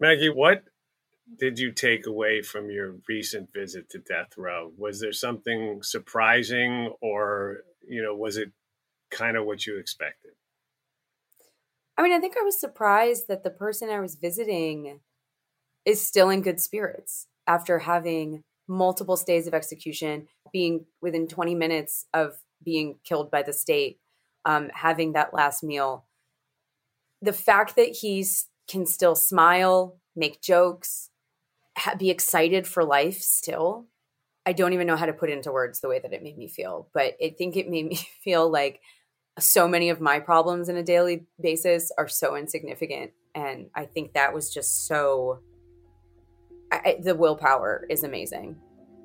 Maggie, what did you take away from your recent visit to death row? Was there something surprising, or, was it kind of what you expected? I mean, I think I was surprised that the person I was visiting is still in good spirits after having multiple stays of execution, being within 20 minutes of being killed by the state, having that last meal. The fact that he can still smile, make jokes, be excited for life still, I don't even know how to put it into words the way that it made me feel. But I think it made me feel like so many of my problems on a daily basis are so insignificant. And I think that was just so... the willpower is amazing.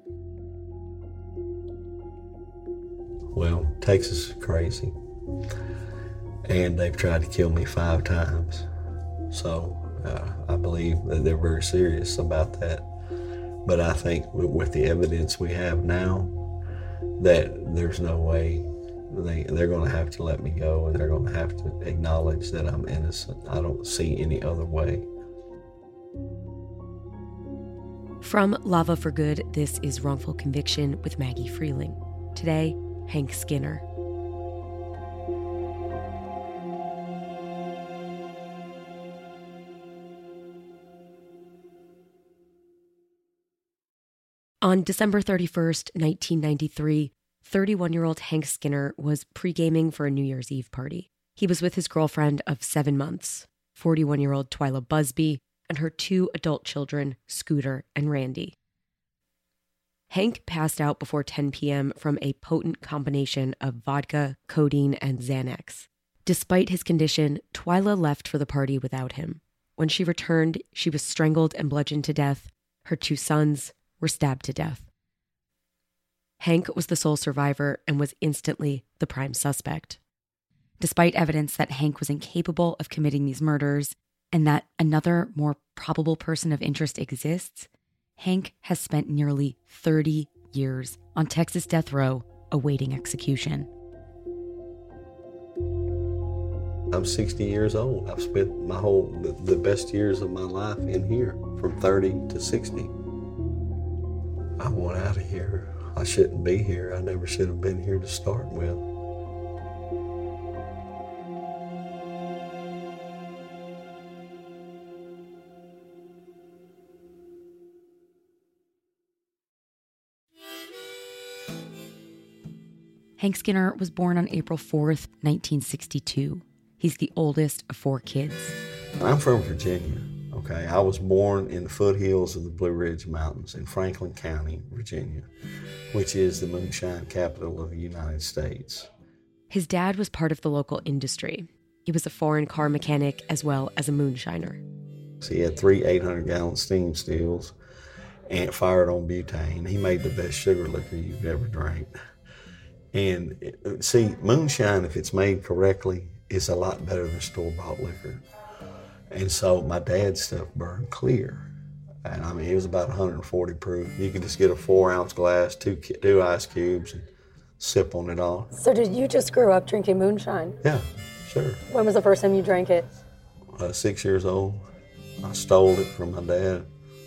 Well, Texas is crazy. And they've tried to kill me 5 times. So I believe that they're very serious about that. But I think with the evidence we have now, that there's no way they're going to have to let me go, and they're going to have to acknowledge that I'm innocent. I don't see any other way. From Lava for Good, this is Wrongful Conviction with Maggie Freleng. Today, Hank Skinner. On December 31st, 1993, 31-year-old Hank Skinner was pre-gaming for a New Year's Eve party. He was with his girlfriend of 7 months, 41-year-old Twyla Busby, and her 2 adult children, Scooter and Randy. Hank passed out before 10 p.m. from a potent combination of vodka, codeine, and Xanax. Despite his condition, Twyla left for the party without him. When she returned, she was strangled and bludgeoned to death. Her 2 sons were stabbed to death. Hank was the sole survivor and was instantly the prime suspect. Despite evidence that Hank was incapable of committing these murders and that another, more probable person of interest exists, Hank has spent nearly 30 years on Texas death row awaiting execution. I'm 60 years old. I've spent the best years of my life in here, from 30 to 60. I want out of here. I shouldn't be here. I never should have been here to start with. Hank Skinner was born on April 4th, 1962. He's the oldest of 4 kids. I'm from Virginia, okay? I was born in the foothills of the Blue Ridge Mountains in Franklin County, Virginia, which is the moonshine capital of the United States. His dad was part of the local industry. He was a foreign car mechanic as well as a moonshiner. So he had 3 800-gallon steam stills and fired on butane. He made the best sugar liquor you've ever drank. And see, moonshine, if it's made correctly, is a lot better than store-bought liquor. And so my dad's stuff burned clear. And I mean, it was about 140 proof. You could just get a 4-ounce glass, two ice cubes, and sip on it all. So did you just grow up drinking moonshine? Yeah, sure. When was the first time you drank it? 6 years old. I stole it from my dad.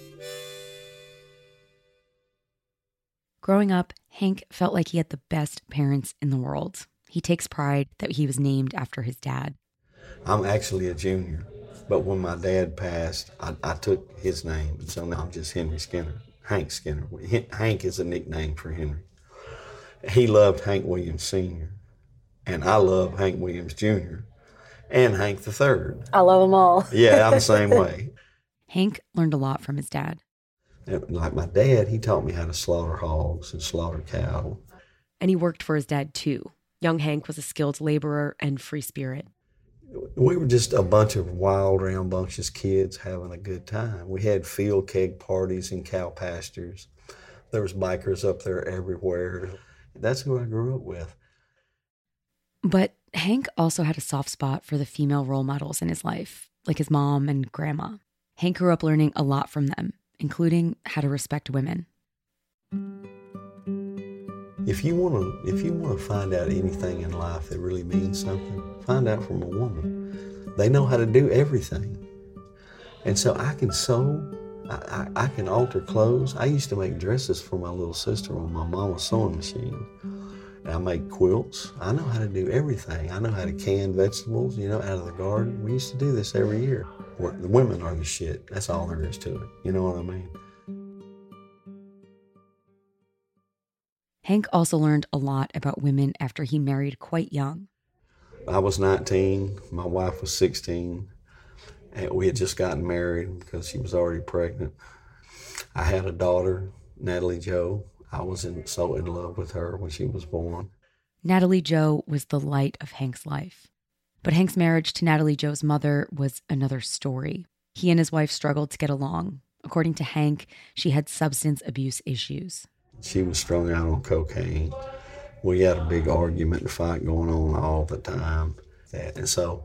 Growing up, Hank felt like he had the best parents in the world. He takes pride that he was named after his dad. I'm actually a junior, but when my dad passed, I took his name, and so now I'm just Henry Skinner, Hank Skinner. Hank is a nickname for Henry. He loved Hank Williams Sr., and I love Hank Williams Jr., and Hank III. I love them all. Yeah, I'm the same way. Hank learned a lot from his dad. Like my dad, he taught me how to slaughter hogs and slaughter cattle. And he worked for his dad, too. Young Hank was a skilled laborer and free spirit. We were just a bunch of wild, rambunctious kids having a good time. We had field keg parties in cow pastures. There was bikers up there everywhere. That's who I grew up with. But Hank also had a soft spot for the female role models in his life, like his mom and grandma. Hank grew up learning a lot from them, including how to respect women. If you want to find out anything in life that really means something, find out from a woman. They know how to do everything. And so I can sew, I can alter clothes. I used to make dresses for my little sister on my mama's sewing machine. I make quilts. I know how to do everything. I know how to can vegetables, out of the garden. We used to do this every year. The women are the shit. That's all there is to it. You know what I mean? Hank also learned a lot about women after he married quite young. I was 19. My wife was 16. And we had just gotten married because she was already pregnant. I had a daughter, Natalie Jo. I was so in love with her when she was born. Natalie Jo was the light of Hank's life. But Hank's marriage to Natalie Jo's mother was another story. He and his wife struggled to get along. According to Hank, she had substance abuse issues. She was strung out on cocaine. We had a big argument and fight going on all the time. And so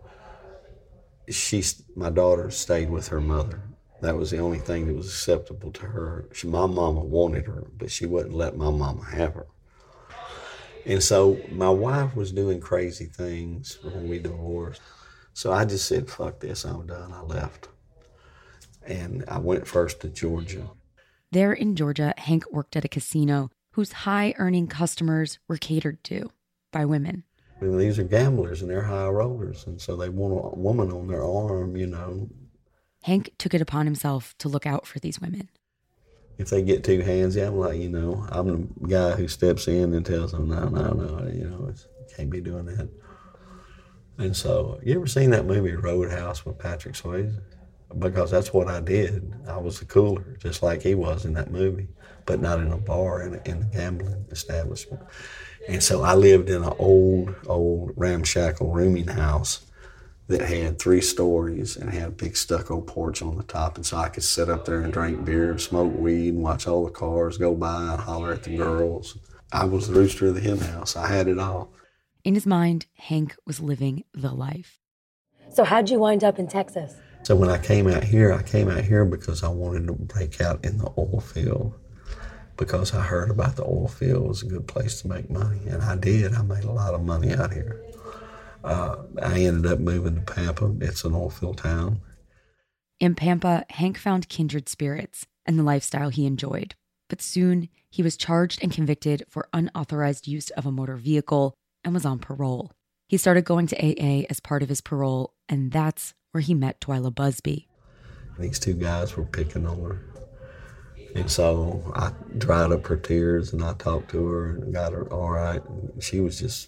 my daughter stayed with her mother. That was the only thing that was acceptable to her. My mama wanted her, but she wouldn't let my mama have her. And so my wife was doing crazy things when we divorced. So I just said, fuck this, I'm done. I left. And I went first to Georgia. There in Georgia, Hank worked at a casino whose high-earning customers were catered to by women. And these are gamblers and they're high rollers, and so they want a woman on their arm, Hank took it upon himself to look out for these women. If they get too handsy, I'm like, I'm the guy who steps in and tells them, no, can't be doing that. And so, you ever seen that movie Roadhouse with Patrick Swayze? Because that's what I did. I was a cooler, just like he was in that movie, but not in a bar, in a gambling establishment. And so I lived in an old ramshackle rooming house that had 3 stories and had a big stucco porch on the top. And so I could sit up there and drink beer, smoke weed, and watch all the cars go by and holler at the girls. I was the rooster of the hen house. I had it all. In his mind, Hank was living the life. So how'd you wind up in Texas? So when I came out here because I wanted to break out in the oil field, because I heard about the oil field was a good place to make money. And I did. I made a lot of money out here. I ended up moving to Pampa. It's an oil field town. In Pampa, Hank found kindred spirits and the lifestyle he enjoyed. But soon, he was charged and convicted for unauthorized use of a motor vehicle and was on parole. He started going to AA as part of his parole, and that's where he met Twyla Busby. These 2 guys were picking on her. And so I dried up her tears and I talked to her and got her all right. And she was just,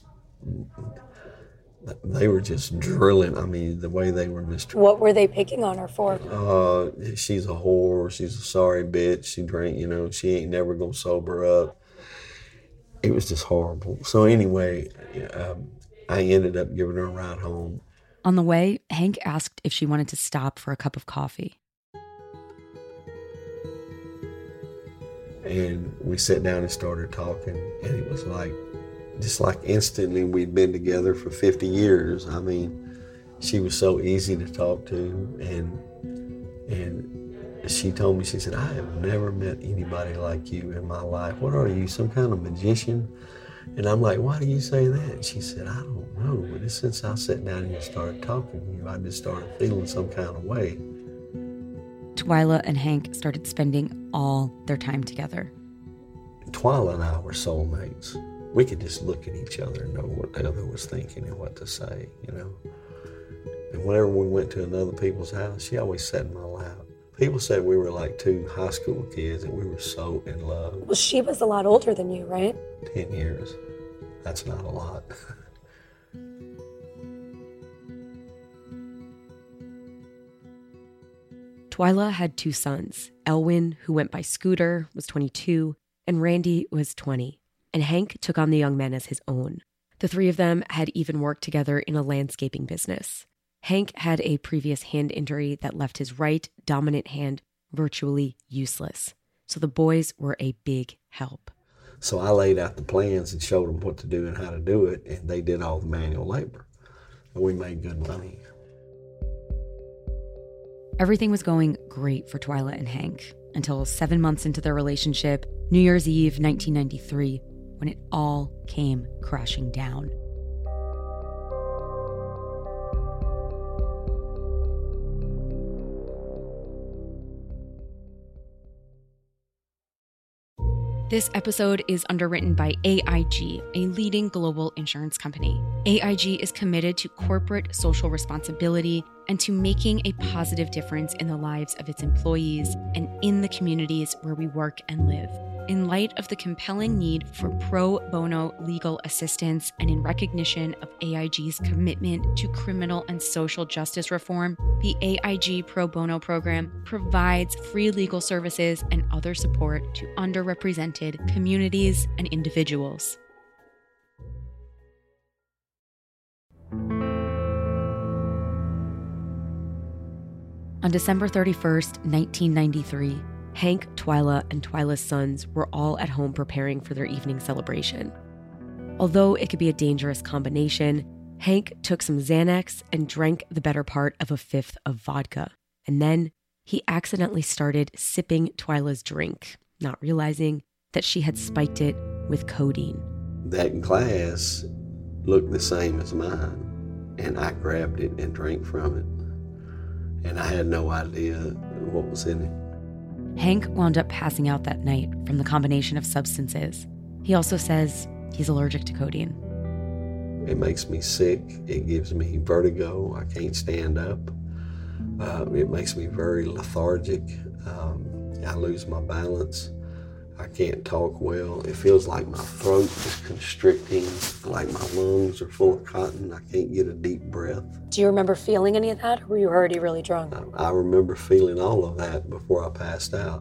they were just drilling. I mean, the way they were mistreated. What were they picking on her for? She's a whore. She's a sorry bitch. She drank, she ain't never gonna sober up. It was just horrible. So anyway, I ended up giving her a ride home. On the way, Hank asked if she wanted to stop for a cup of coffee. And we sat down and started talking, and it was just like instantly we'd been together for 50 years. I mean, she was so easy to talk to, and she told me, she said, I have never met anybody like you in my life. What are you, some kind of magician? And I'm like, why do you say that? And she said, I don't know, but since I sat down and started talking to you, I just started feeling some kind of way. Twyla and Hank started spending all their time together. Twyla and I were soulmates. We could just look at each other and know what the other was thinking and what to say, And whenever we went to another people's house, she always sat in my lap. People said we were like 2 high school kids and we were so in love. Well, she was a lot older than you, right? 10 years. That's not a lot. Twyla had 2 sons. Elwin, who went by Scooter, was 22, and Randy was 20. And Hank took on the young men as his own. The 3 of them had even worked together in a landscaping business. Hank had a previous hand injury that left his right dominant hand virtually useless. So the boys were a big help. So I laid out the plans and showed them what to do and how to do it, and they did all the manual labor. And we made good money. Everything was going great for Twyla and Hank until 7 months into their relationship, New Year's Eve 1993, when it all came crashing down. This episode is underwritten by AIG, a leading global insurance company. AIG is committed to corporate social responsibility and to making a positive difference in the lives of its employees and in the communities where we work and live. In light of the compelling need for pro bono legal assistance and in recognition of AIG's commitment to criminal and social justice reform, the AIG Pro Bono program provides free legal services and other support to underrepresented communities and individuals. On December 31st, 1993, Hank, Twyla, and Twyla's sons were all at home preparing for their evening celebration. Although it could be a dangerous combination, Hank took some Xanax and drank the better part of a fifth of vodka. And then he accidentally started sipping Twyla's drink, not realizing that she had spiked it with codeine. That glass looked the same as mine, and I grabbed it and drank from it. And I had no idea what was in it. Hank wound up passing out that night from the combination of substances. He also says he's allergic to codeine. It makes me sick. It gives me vertigo. I can't stand up. It makes me very lethargic. I lose my balance. I can't talk well. It feels like my throat is constricting, like my lungs are full of cotton. I can't get a deep breath. Do you remember feeling any of that, or were you already really drunk? I remember feeling all of that before I passed out.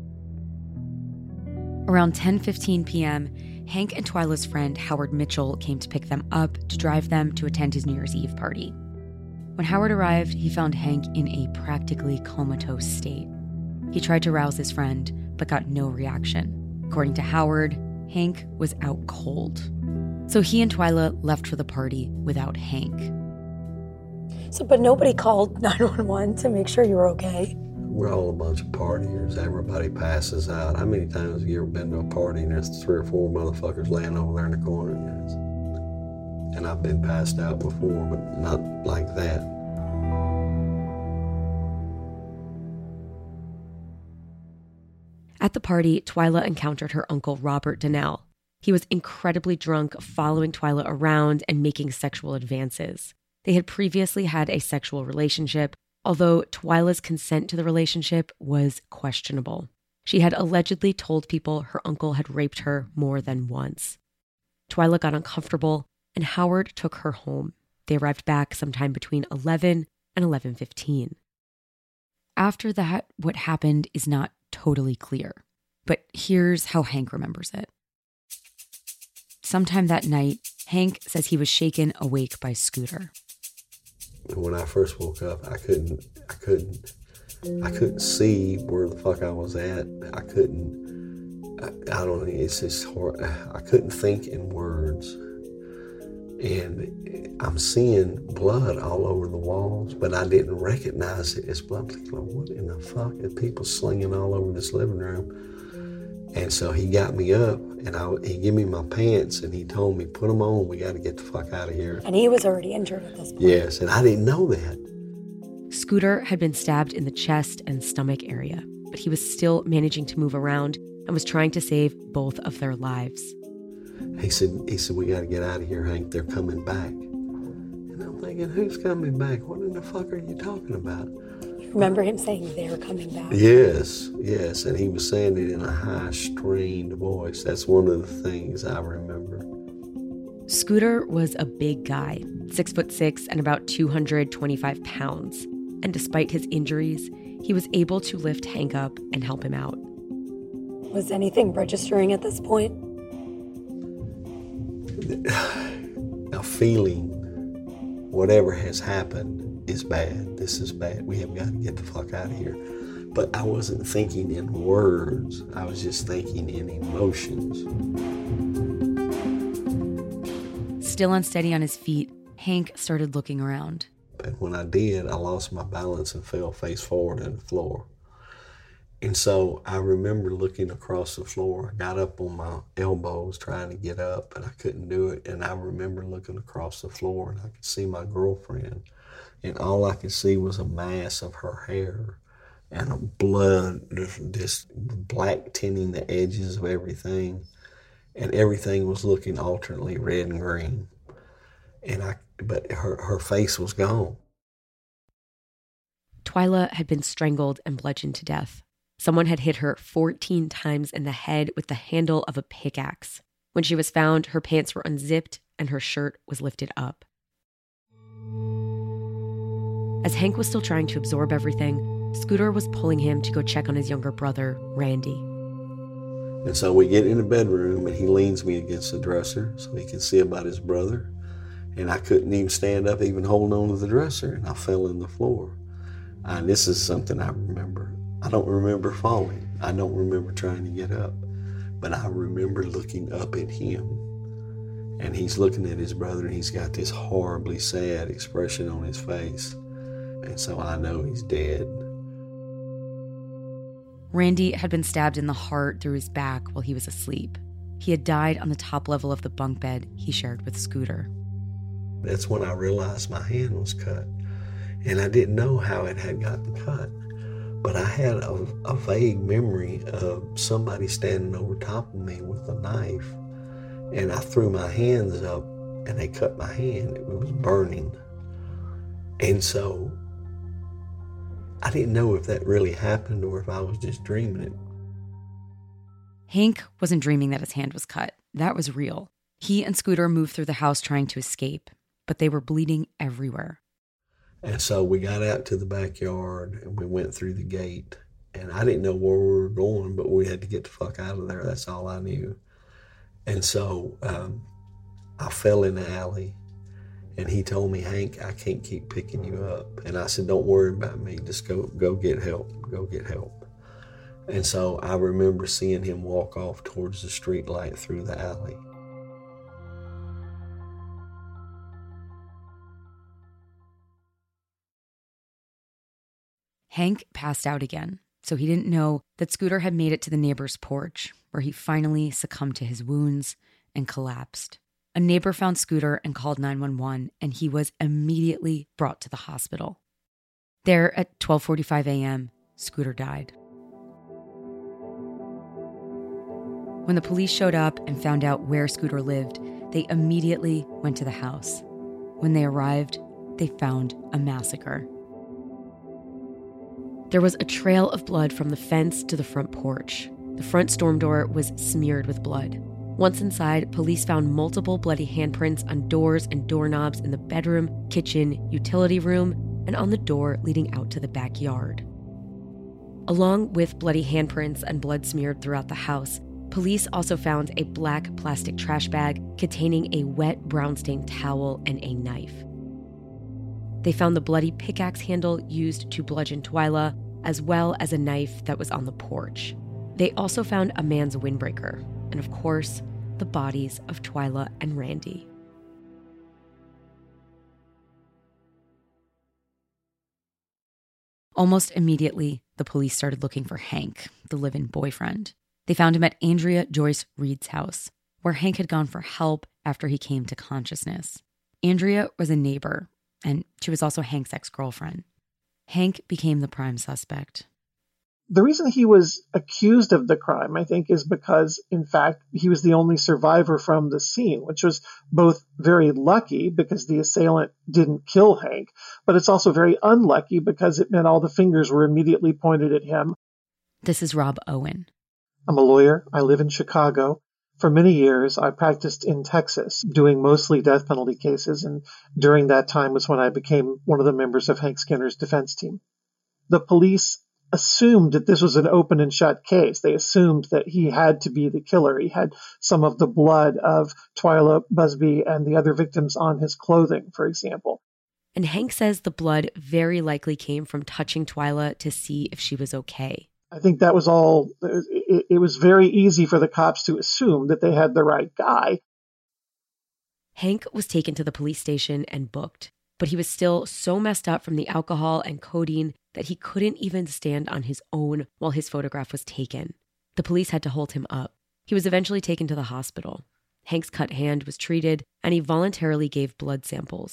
Around 10:15 p.m., Hank and Twyla's friend Howard Mitchell came to pick them up to drive them to attend his New Year's Eve party. When Howard arrived, he found Hank in a practically comatose state. He tried to rouse his friend, but got no reaction. According to Howard, Hank was out cold. So he and Twyla left for the party without Hank. But nobody called 911 to make sure you were okay? We're all a bunch of partiers. Everybody passes out. How many times have you ever been to a party and there's 3 or 4 motherfuckers laying over there in the corner? Yes. And I've been passed out before, but not like that. At the party, Twyla encountered her uncle, Robert Donnell. He was incredibly drunk, following Twyla around and making sexual advances. They had previously had a sexual relationship, although Twyla's consent to the relationship was questionable. She had allegedly told people her uncle had raped her more than once. Twyla got uncomfortable, and Howard took her home. They arrived back sometime between 11 and 11:15. After that, what happened is not totally clear, but here's how Hank remembers it. Sometime that night, Hank says he was shaken awake by Scooter. When I first woke up, I couldn't see where the fuck I was at. I don't know, it's just hard. I couldn't think in words. And I'm seeing blood all over the walls, but I didn't recognize it as blood. Like, what in the fuck are people slinging all over this living room? And so he got me up, and he gave me my pants, and he told me, put them on, we got to get the fuck out of here. And he was already injured at this point. Yes, and I didn't know that. Scooter had been stabbed in the chest and stomach area, but he was still managing to move around and was trying to save both of their lives. He said, we got to get out of here, Hank. They're coming back. And I'm thinking, who's coming back? What in the fuck are you talking about? You remember him saying they're coming back? Yes. And he was saying it in a high, strained voice. That's one of the things I remember. Scooter was a big guy, 6'6" and about 225 pounds. And despite his injuries, he was able to lift Hank up and help him out. Was anything registering at this point? A feeling, whatever has happened is bad. This is bad. We have got to get the fuck out of here. But I wasn't thinking in words. I was just thinking in emotions. Still unsteady on his feet, Hank started looking around. And when I did, I lost my balance and fell face forward on the floor. And so I remember looking across the floor. I got up on my elbows trying to get up, and I couldn't do it. And I remember looking across the floor, and I could see my girlfriend. And all I could see was a mass of her hair and blood, just black tinting the edges of everything, and everything was looking alternately red and green. But her face was gone. Twyla had been strangled and bludgeoned to death. Someone had hit her 14 times in the head with the handle of a pickaxe. When she was found, her pants were unzipped and her shirt was lifted up. As Hank was still trying to absorb everything, Scooter was pulling him to go check on his younger brother, Randy. And so we get in the bedroom and he leans me against the dresser so he can see about his brother. And I couldn't even stand up, even holding on to the dresser, and I fell on the floor. And this is something I remember. I don't remember falling. I don't remember trying to get up. But I remember looking up at him. And he's looking at his brother, and he's got this horribly sad expression on his face. And so I know he's dead. Randy had been stabbed in the heart through his back while he was asleep. He had died on the top level of the bunk bed he shared with Scooter. That's when I realized my hand was cut. And I didn't know how it had gotten cut. But I had a vague memory of somebody standing over top of me with a knife. And I threw my hands up and they cut my hand. It was burning. And so I didn't know if that really happened or if I was just dreaming it. Hank wasn't dreaming that his hand was cut. That was real. He and Scooter moved through the house trying to escape, but they were bleeding everywhere. And so we got out to the backyard and we went through the gate. And I didn't know where we were going, but we had to get the fuck out of there. That's all I knew. And so I fell in the alley. And he told me, Hank, I can't keep picking you up. And I said, don't worry about me. Just go get help. Go get help. And so I remember seeing him walk off towards the street light through the alley. Hank passed out again, so he didn't know that Scooter had made it to the neighbor's porch, where he finally succumbed to his wounds and collapsed. A neighbor found Scooter and called 911, and he was immediately brought to the hospital. There at 12:45 a.m., Scooter died. When the police showed up and found out where Scooter lived, they immediately went to the house. When they arrived, they found a massacre. There was a trail of blood from the fence to the front porch. The front storm door was smeared with blood. Once inside, police found multiple bloody handprints on doors and doorknobs in the bedroom, kitchen, utility room, and on the door leading out to the backyard. Along with bloody handprints and blood smeared throughout the house, police also found a black plastic trash bag containing a wet brown-stained towel and a knife. They found the bloody pickaxe handle used to bludgeon Twyla, as well as a knife that was on the porch. They also found a man's windbreaker, and of course, the bodies of Twyla and Randy. Almost immediately, the police started looking for Hank, the live-in boyfriend. They found him at Andrea Joyce Reed's house, where Hank had gone for help after he came to consciousness. Andrea was a neighbor, and she was also Hank's ex-girlfriend. Hank became the prime suspect. The reason he was accused of the crime, I think, is because, in fact, he was the only survivor from the scene, which was both very lucky because the assailant didn't kill Hank, but it's also very unlucky because it meant all the fingers were immediately pointed at him. This is Rob Owen. I'm a lawyer. I live in Chicago. For many years, I practiced in Texas, doing mostly death penalty cases, and during that time was when I became one of the members of Hank Skinner's defense team. The police assumed that this was an open and shut case. They assumed that he had to be the killer. He had some of the blood of Twyla Busby and the other victims on his clothing, for example. And Hank says the blood very likely came from touching Twyla to see if she was okay. I think that was all. It was very easy for the cops to assume that they had the right guy. Hank was taken to the police station and booked, but he was still so messed up from the alcohol and codeine that he couldn't even stand on his own while his photograph was taken. The police had to hold him up. He was eventually taken to the hospital. Hank's cut hand was treated, and he voluntarily gave blood samples.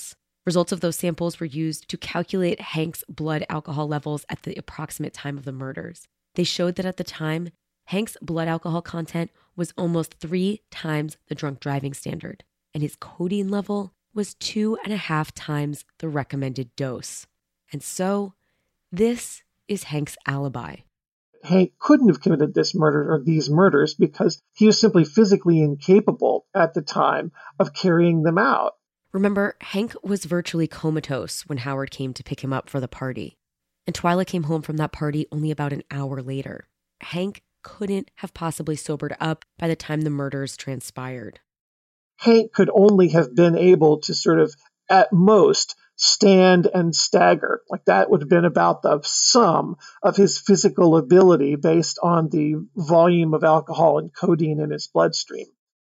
Results of those samples were used to calculate Hank's blood alcohol levels at the approximate time of the murders. They showed that at the time, Hank's blood alcohol content was almost 3 times the drunk driving standard, and his codeine level was 2.5 times the recommended dose. And so, this is Hank's alibi. Hank couldn't have committed this murder or these murders because he was simply physically incapable at the time of carrying them out. Remember, Hank was virtually comatose when Howard came to pick him up for the party. And Twyla came home from that party only about an hour later. Hank couldn't have possibly sobered up by the time the murders transpired. Hank could only have been able to sort of, at most, stand and stagger. Like that would have been about the sum of his physical ability based on the volume of alcohol and codeine in his bloodstream.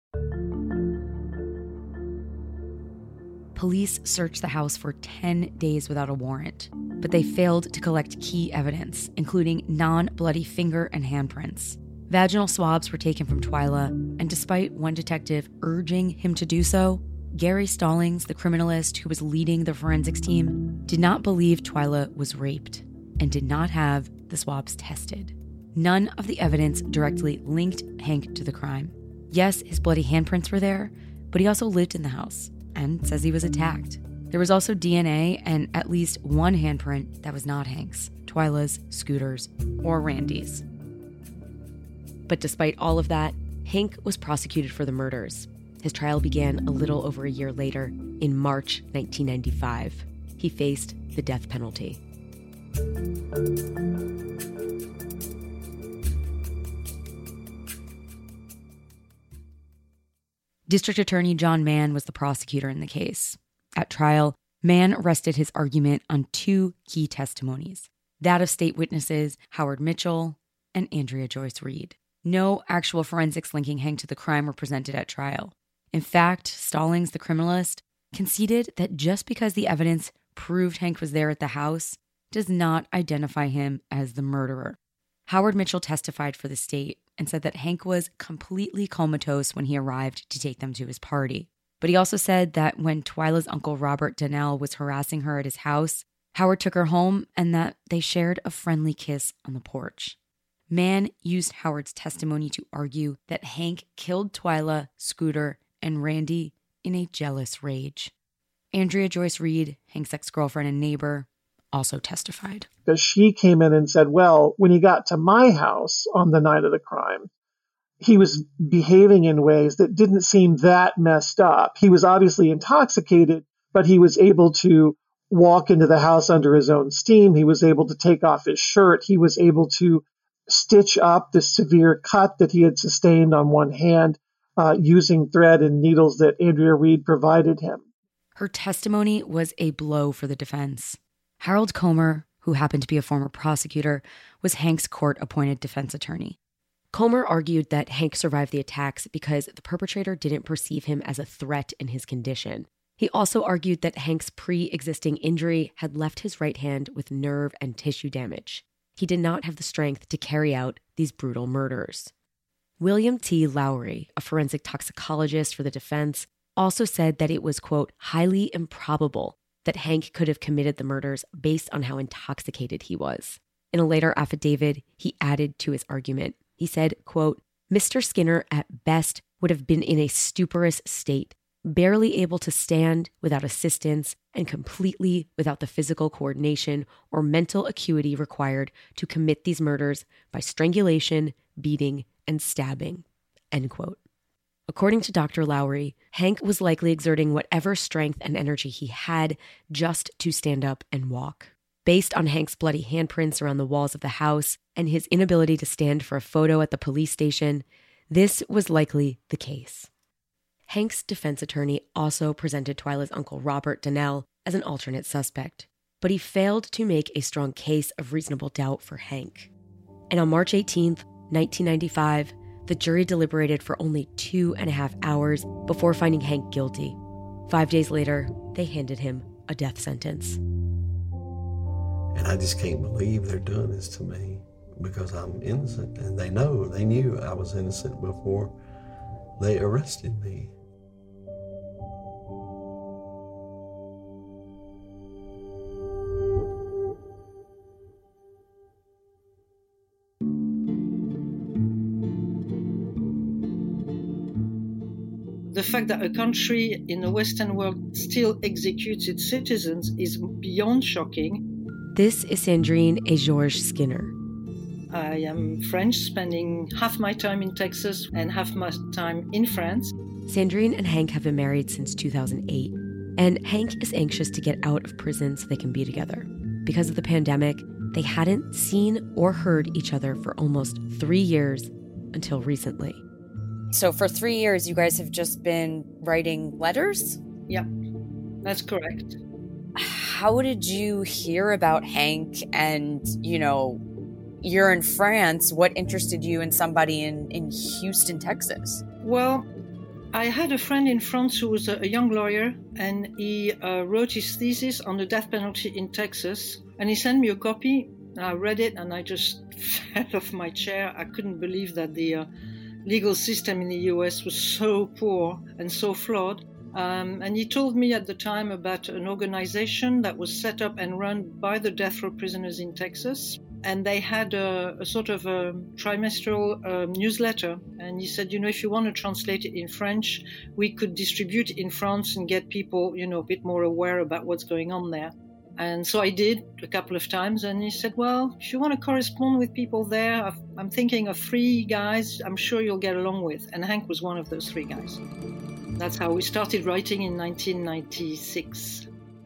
Police searched the house for 10 days without a warrant, but they failed to collect key evidence, including non-bloody finger and handprints. Vaginal swabs were taken from Twyla, and despite one detective urging him to do so, Gary Stallings, the criminalist who was leading the forensics team, did not believe Twyla was raped and did not have the swabs tested. None of the evidence directly linked Hank to the crime. Yes, his bloody handprints were there, but he also lived in the house and says he was attacked. There was also DNA and at least one handprint that was not Hank's, Twyla's, Scooter's, or Randy's. But despite all of that, Hank was prosecuted for the murders. His trial began a little over a year later, in March 1995. He faced the death penalty. District Attorney John Mann was the prosecutor in the case. At trial, Mann rested his argument on 2 key testimonies, that of state witnesses Howard Mitchell and Andrea Joyce Reed. No actual forensics linking Hank to the crime were presented at trial. In fact, Stallings, the criminalist, conceded that just because the evidence proved Hank was there at the house does not identify him as the murderer. Howard Mitchell testified for the state and said that Hank was completely comatose when he arrived to take them to his party. But he also said that when Twyla's uncle Robert Donnell was harassing her at his house, Howard took her home and that they shared a friendly kiss on the porch. Mann used Howard's testimony to argue that Hank killed Twyla, Scooter, and Randy in a jealous rage. Andrea Joyce Reed, Hank's ex-girlfriend and neighbor, also testified. Because she came in and said, well, when he got to my house on the night of the crime, he was behaving in ways that didn't seem that messed up. He was obviously intoxicated, but he was able to walk into the house under his own steam. He was able to take off his shirt. He was able to stitch up the severe cut that he had sustained on one hand using thread and needles that Andrea Reed provided him. Her testimony was a blow for the defense. Harold Comer, who happened to be a former prosecutor, was Hank's court-appointed defense attorney. Comer argued that Hank survived the attacks because the perpetrator didn't perceive him as a threat in his condition. He also argued that Hank's pre-existing injury had left his right hand with nerve and tissue damage. He did not have the strength to carry out these brutal murders. William T. Lowry, a forensic toxicologist for the defense, also said that it was, quote, highly improbable that Hank could have committed the murders based on how intoxicated he was. In a later affidavit, he added to his argument. He said, quote, Mr. Skinner at best would have been in a stuporous state, barely able to stand without assistance and completely without the physical coordination or mental acuity required to commit these murders by strangulation, beating, and stabbing, end quote. According to Dr. Lowry, Hank was likely exerting whatever strength and energy he had just to stand up and walk. Based on Hank's bloody handprints around the walls of the house and his inability to stand for a photo at the police station, this was likely the case. Hank's defense attorney also presented Twyla's uncle Robert Donnell as an alternate suspect, but he failed to make a strong case of reasonable doubt for Hank. And on March 18th, 1995, the jury deliberated for only 2.5 hours before finding Hank guilty. 5 days later, they handed him a death sentence. And I just can't believe they're doing this to me because I'm innocent. And they knew I was innocent before they arrested me. The fact that a country in the Western world still executes its citizens is beyond shocking. This is Sandrine et Georges Skinner. I am French, spending half my time in Texas and half my time in France. Sandrine and Hank have been married since 2008, and Hank is anxious to get out of prison so they can be together. Because of the pandemic, they hadn't seen or heard each other for almost 3 years until recently. So for 3 years, you guys have just been writing letters? Yeah, that's correct. How did you hear about Hank? And, you're in France. What interested you in somebody in Houston, Texas? Well, I had a friend in France who was a young lawyer, and he wrote his thesis on the death penalty in Texas. And he sent me a copy. I read it, and I just fell off my chair. I couldn't believe that the legal system in the US was so poor and so flawed. And he told me at the time about an organization that was set up and run by the death row prisoners in Texas. And they had a sort of a trimestral newsletter. And he said, if you want to translate it in French, we could distribute it in France and get people, a bit more aware about what's going on there. And so I did a couple of times, and he said, well, if you want to correspond with people there, I'm thinking of 3 guys I'm sure you'll get along with. And Hank was one of those 3 guys. That's how we started writing in 1996.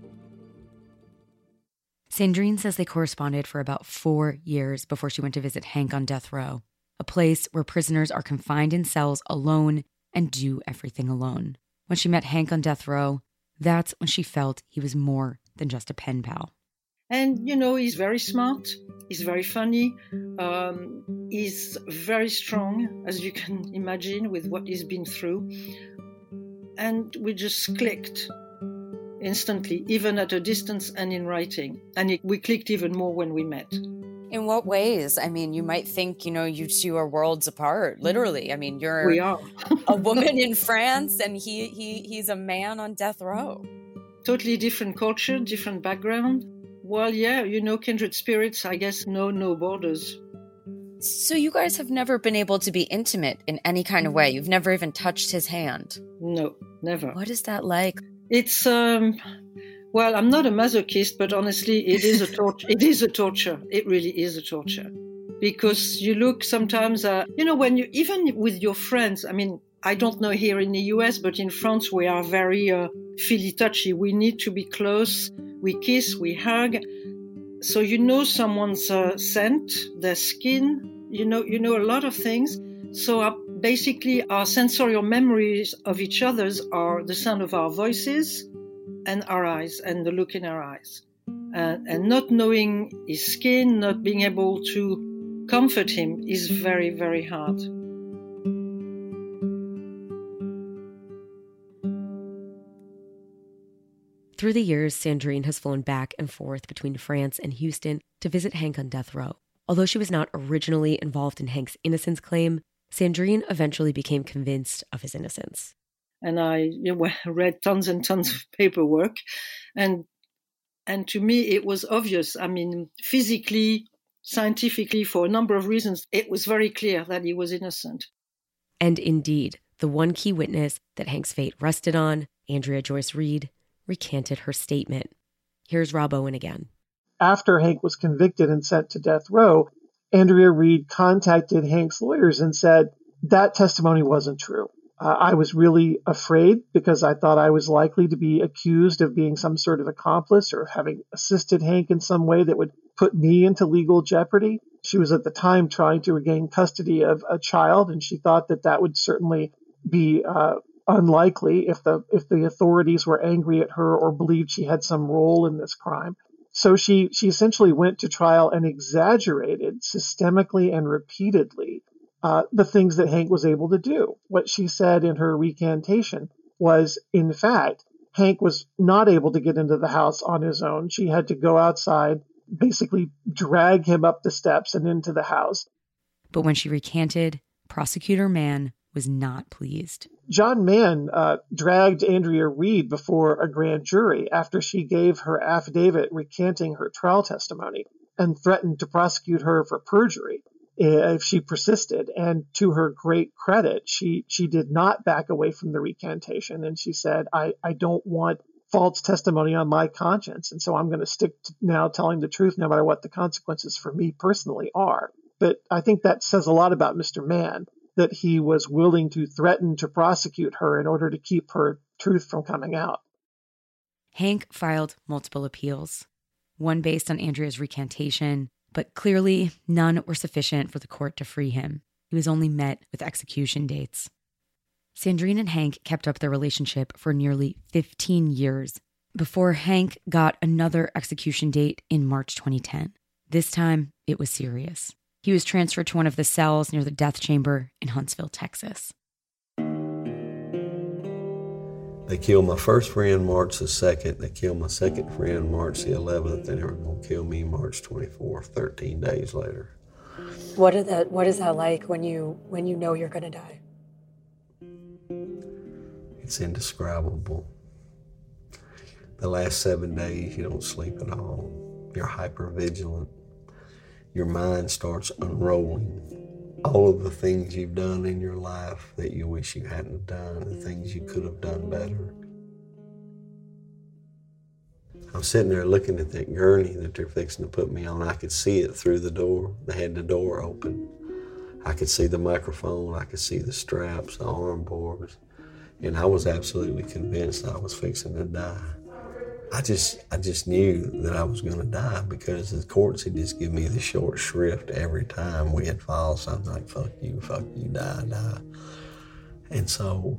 Sandrine says they corresponded for about 4 years before she went to visit Hank on death row, a place where prisoners are confined in cells alone and do everything alone. When she met Hank on death row, that's when she felt he was more than just a pen pal. And, he's very smart. He's very funny. He's very strong, as you can imagine, with what he's been through. And we just clicked instantly, even at a distance and in writing. And we clicked even more when we met. In what ways? I mean, you might think, you two are worlds apart, literally. I mean, we are. a woman in France and he's a man on death row. Totally different culture, different background. Well, yeah, kindred spirits, I guess, know no borders. So you guys have never been able to be intimate in any kind of way? You've never even touched his hand? No, never. What is that like? It's, well, I'm not a masochist, but honestly, it is a torture. It is a torture. It really is a torture. Because you look sometimes at, when you, even with your friends, I mean, I don't know here in the US, but in France, we are very feely-touchy. We need to be close. We kiss, we hug. So someone's scent, their skin, you know a lot of things. So basically, our sensorial memories of each other's are the sound of our voices and our eyes and the look in our eyes. And not knowing his skin, not being able to comfort him is very, very hard. Through the years, Sandrine has flown back and forth between France and Houston to visit Hank on death row. Although she was not originally involved in Hank's innocence claim, Sandrine eventually became convinced of his innocence. And I read tons and tons of paperwork. And to me, it was obvious. I mean, physically, scientifically, for a number of reasons, it was very clear that he was innocent. And indeed, the one key witness that Hank's fate rested on, Andrea Joyce Reid, recanted her statement. Here's Rob Owen again. After Hank was convicted and sent to death row, Andrea Reid contacted Hank's lawyers and said that testimony wasn't true. I was really afraid because I thought I was likely to be accused of being some sort of accomplice or having assisted Hank in some way that would put me into legal jeopardy. She was at the time trying to regain custody of a child, and she thought that would certainly be unlikely if the authorities were angry at her or believed she had some role in this crime. So she essentially went to trial and exaggerated systemically and repeatedly the things that Hank was able to do. What she said in her recantation was, in fact, Hank was not able to get into the house on his own. She had to go outside, basically drag him up the steps and into the house. But when she recanted, Prosecutor Mann was not pleased. John Mann dragged Andrea Reid before a grand jury after she gave her affidavit recanting her trial testimony and threatened to prosecute her for perjury. if she persisted. And to her great credit, she did not back away from the recantation. And she said, I don't want false testimony on my conscience. And so I'm going to stick to now telling the truth no matter what the consequences for me personally are. But I think that says a lot about Mr. Mann, that he was willing to threaten to prosecute her in order to keep her truth from coming out. Hank filed multiple appeals, one based on Andrea's recantation, but clearly none were sufficient for the court to free him. He was only met with execution dates. Sandrine and Hank kept up their relationship for nearly 15 years before Hank got another execution date in March 2010. This time, it was serious. He was transferred to one of the cells near the death chamber in Huntsville, Texas. They killed my first friend March the 2nd. They killed my second friend March the 11th. And they were going to kill me March 24th, 13 days later. What is that like when you know you're going to die? It's indescribable. The last 7 days, you don't sleep at all. You're hypervigilant. Your mind starts unrolling. All of the things you've done in your life that you wish you hadn't done, the things you could have done better. I'm sitting there looking at that gurney that they're fixing to put me on. I could see it through the door. They had the door open. I could see the microphone. I could see the straps, the arm bars. And I was absolutely convinced I was fixing to die. I just knew that I was going to die because the courts had just given me the short shrift every time we had filed something like, fuck you, die. And so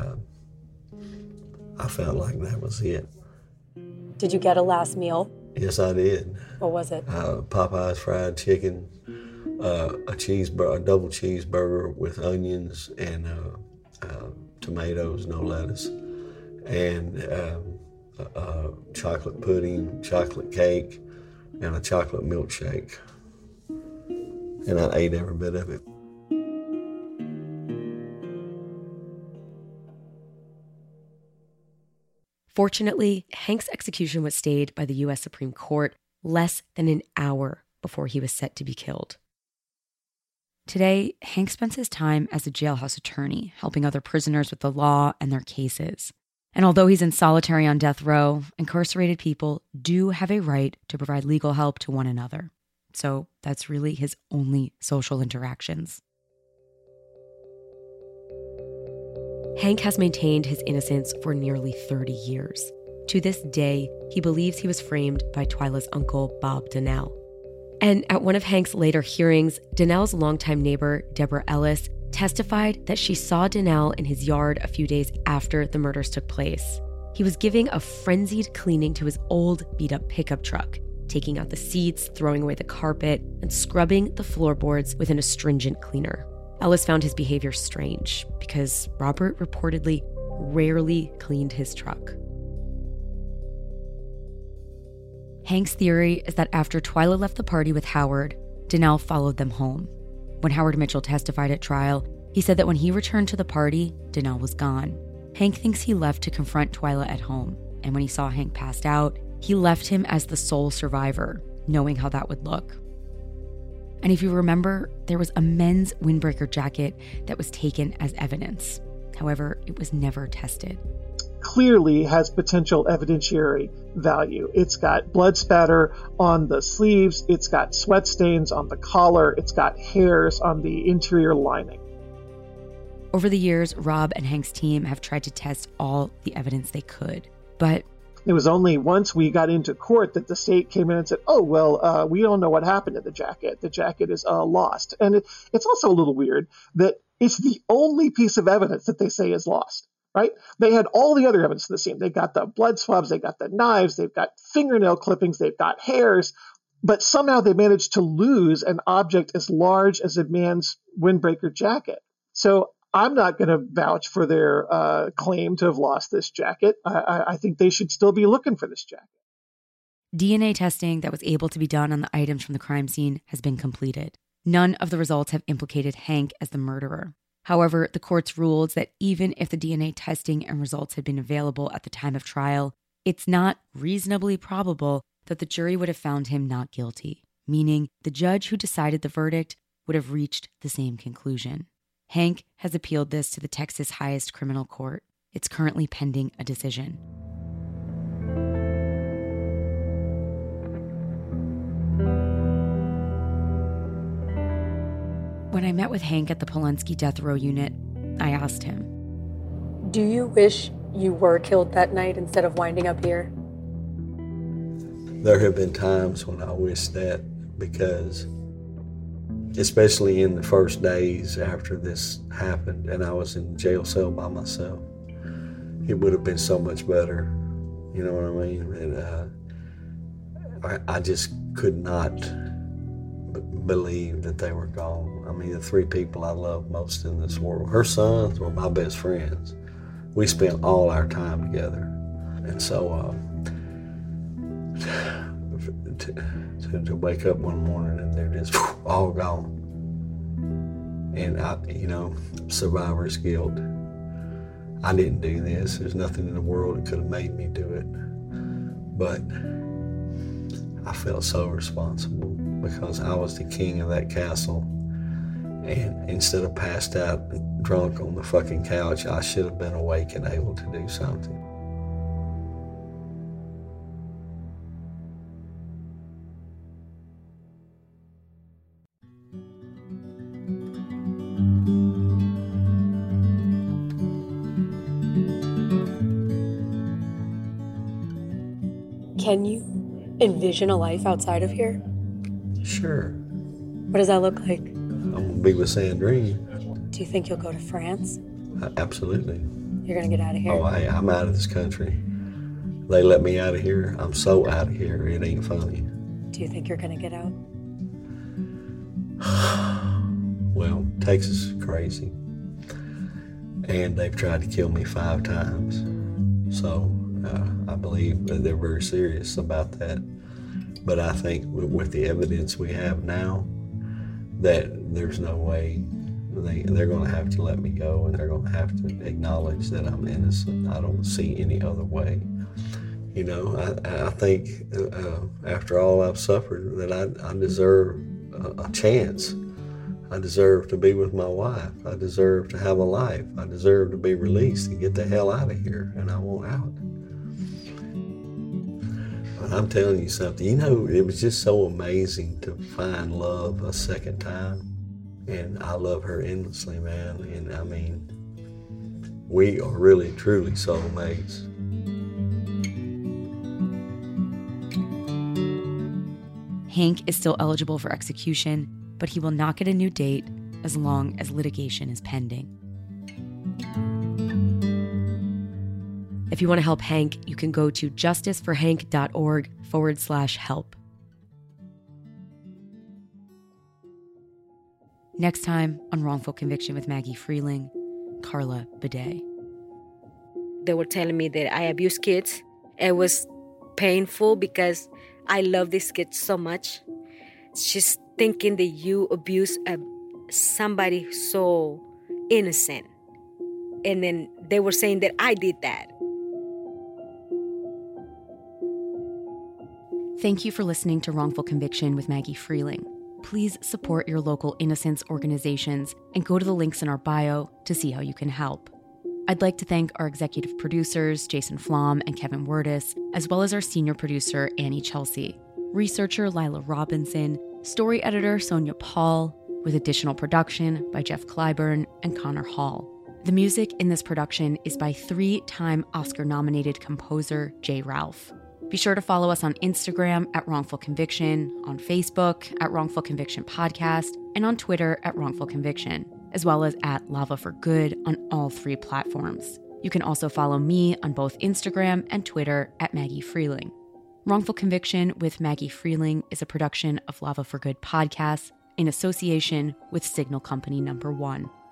I felt like that was it. Did you get a last meal? Yes, I did. What was it? Popeye's fried chicken, a double cheeseburger with onions and tomatoes, no lettuce, and chocolate pudding, chocolate cake, and a chocolate milkshake. And I ate every bit of it. Fortunately, Hank's execution was stayed by the U.S. Supreme Court less than an hour before he was set to be killed. Today, Hank spends his time as a jailhouse attorney, helping other prisoners with the law and their cases. And although he's in solitary on death row, incarcerated people do have a right to provide legal help to one another. So that's really his only social interactions. Hank has maintained his innocence for nearly 30 years. To this day, he believes he was framed by Twyla's uncle, Bob Donnell. And at one of Hank's later hearings, Donnell's longtime neighbor, Deborah Ellis, testified that she saw Donnell in his yard a few days after the murders took place. He was giving a frenzied cleaning to his old, beat-up pickup truck, taking out the seats, throwing away the carpet, and scrubbing the floorboards with an astringent cleaner. Ellis found his behavior strange because Robert reportedly rarely cleaned his truck. Hank's theory is that after Twyla left the party with Howard, Donnell followed them home. When Howard Mitchell testified at trial, he said that when he returned to the party, Donnell was gone. Hank thinks he left to confront Twyla at home, and when he saw Hank passed out, he left him as the sole survivor, knowing how that would look. And if you remember, there was a men's windbreaker jacket that was taken as evidence. However, it was never tested. Clearly has potential evidentiary value. It's got blood spatter on the sleeves, it's got sweat stains on the collar, it's got hairs on the interior lining. Over the years, Rob and Hank's team have tried to test all the evidence they could, but it was only once we got into court that the state came in and said, we don't know what happened to the jacket. The jacket is lost. And it's also a little weird that it's the only piece of evidence that they say is lost, right? They had all the other evidence in the scene. They got the blood swabs, they got the knives, they've got fingernail clippings, they've got hairs, but somehow they managed to lose an object as large as a man's windbreaker jacket. So I'm not going to vouch for their claim to have lost this jacket. I think they should still be looking for this jacket. DNA testing that was able to be done on the items from the crime scene has been completed. None of the results have implicated Hank as the murderer. However, the courts ruled that even if the DNA testing and results had been available at the time of trial, it's not reasonably probable that the jury would have found him not guilty, meaning the judge who decided the verdict would have reached the same conclusion. Hank has appealed this to the Texas highest criminal court. It's currently pending a decision. When I met with Hank at the Polunsky death row unit, I asked him, Do you wish you were killed that night instead of winding up here? There have been times when I wish that, because especially in the first days after this happened and I was in the jail cell by myself, it would have been so much better. You know what I mean? And I just could not believe that they were gone. I mean, the three people I love most in this world, her sons were my best friends. We spent all our time together. And so to wake up one morning and they're just all gone. And survivor's guilt. I didn't do this. There's nothing in the world that could have made me do it. But I felt so responsible because I was the king of that castle. And instead of passed out drunk on the fucking couch, I should have been awake and able to do something. Can you envision a life outside of here? Sure. What does that look like? I'm going to be with Sandrine. Do you think you'll go to France? Absolutely. You're going to get out of here? Oh, I'm out of this country. They let me out of here. I'm so out of here, it ain't funny. Do you think you're going to get out? Well, Texas is crazy. And they've tried to kill me 5 times. So I believe that they're very serious about that. But I think with the evidence we have now, that there's no way they're going to have to let me go, and they're going to have to acknowledge that I'm innocent. I don't see any other way. You know, I think after all I've suffered, that I deserve a chance. I deserve to be with my wife. I deserve to have a life. I deserve to be released and get the hell out of here, and I want out. But I'm telling you something, you know, it was just so amazing to find love a second time. And I love her endlessly, man. And I mean, we are really, truly soulmates. Hank is still eligible for execution, but he will not get a new date as long as litigation is pending. If you want to help Hank, you can go to justiceforhank.org/help. Next time on Wrongful Conviction with Maggie Freeling, Carla Bidet. They were telling me that I abuse kids. It was painful because I love these kids so much. Just thinking that you abuse somebody so innocent. And then they were saying that I did that. Thank you for listening to Wrongful Conviction with Maggie Freeling. Please support your local innocence organizations and go to the links in our bio to see how you can help. I'd like to thank our executive producers, Jason Flom and Kevin Wurtis, as well as our senior producer, Annie Chelsea, researcher Lila Robinson, story editor Sonia Paul, with additional production by Jeff Clyburn and Connor Hall. The music in this production is by 3-time Oscar-nominated composer Jay Ralph. Be sure to follow us on Instagram at Wrongful Conviction, on Facebook at Wrongful Conviction Podcast, and on Twitter at Wrongful Conviction, as well as at Lava for Good on all 3 platforms. You can also follow me on both Instagram and Twitter at Maggie Freeling. Wrongful Conviction with Maggie Freeling is a production of Lava for Good Podcasts in association with Signal Company No. 1.